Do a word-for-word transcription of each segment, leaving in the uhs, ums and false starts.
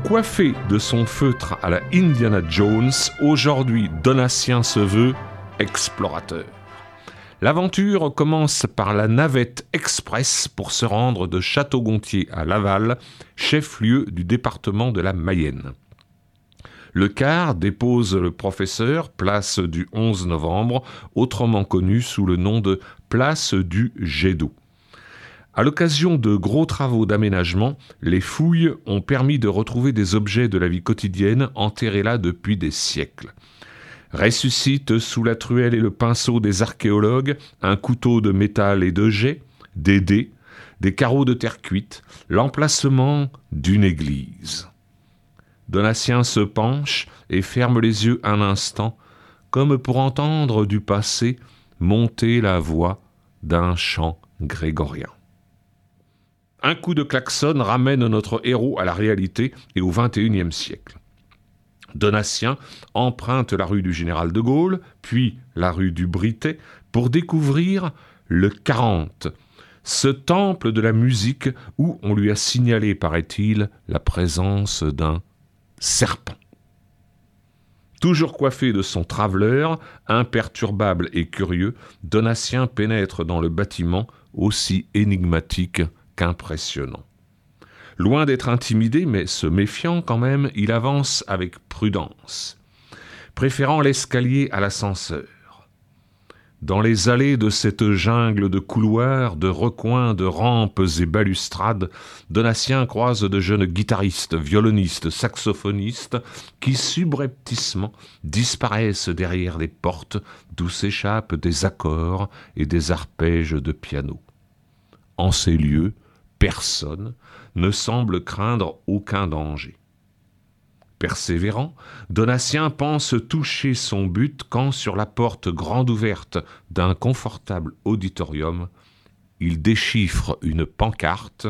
Coiffé de son feutre à la Indiana Jones, aujourd'hui Donatien se veut explorateur. L'aventure commence par la navette express pour se rendre de Château-Gontier à Laval, chef-lieu du département de la Mayenne. Le car dépose le professeur place du onze novembre, autrement connu sous le nom de place du Jet d'eau. À l'occasion de gros travaux d'aménagement, les fouilles ont permis de retrouver des objets de la vie quotidienne enterrés là depuis des siècles. Ressuscitent sous la truelle et le pinceau des archéologues un couteau de métal et de jet, des dés, des carreaux de terre cuite, l'emplacement d'une église. Donatien se penche et ferme les yeux un instant, comme pour entendre du passé monter la voix d'un chant grégorien. Un coup de klaxon ramène notre héros à la réalité et au vingt et unième siècle. Donatien emprunte la rue du Général de Gaulle, puis la rue du Britet, pour découvrir le quarante, ce temple de la musique où on lui a signalé, paraît-il, la présence d'un serpent. Toujours coiffé de son traveleur, imperturbable et curieux, Donatien pénètre dans le bâtiment aussi énigmatique qu'impressionnant. Loin d'être intimidé, mais se méfiant quand même, il avance avec prudence, préférant l'escalier à l'ascenseur. Dans les allées de cette jungle de couloirs, de recoins, de rampes et balustrades, Donatien croise de jeunes guitaristes, violonistes, saxophonistes qui subrepticement disparaissent derrière les portes d'où s'échappent des accords et des arpèges de piano. En ces lieux, personne ne semble craindre aucun danger. Persévérant, Donatien pense toucher son but quand, sur la porte grande ouverte d'un confortable auditorium, il déchiffre une pancarte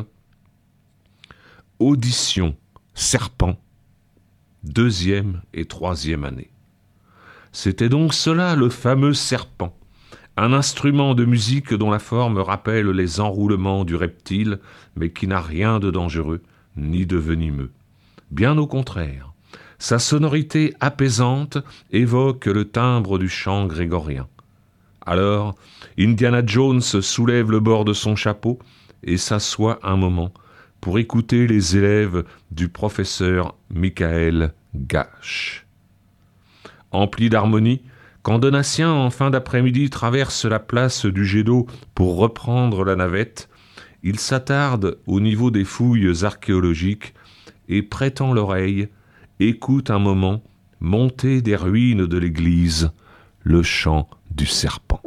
« Audition Serpent, deuxième et troisième année ». C'était donc cela, le fameux serpent, un instrument de musique dont la forme rappelle les enroulements du reptile, mais qui n'a rien de dangereux ni de venimeux. Bien au contraire, sa sonorité apaisante évoque le timbre du chant grégorien. Alors, Indiana Jones soulève le bord de son chapeau et s'assoit un moment pour écouter les élèves du professeur Michael Gache. Empli d'harmonie, quand Donatien, en fin d'après-midi, traverse la place du Jet d'eau pour reprendre la navette, il s'attarde au niveau des fouilles archéologiques et, prêtant l'oreille, écoute un moment, monter des ruines de l'église, le chant du serpent.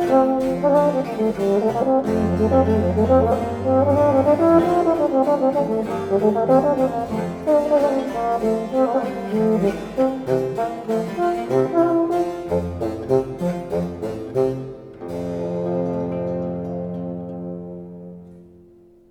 Thank you.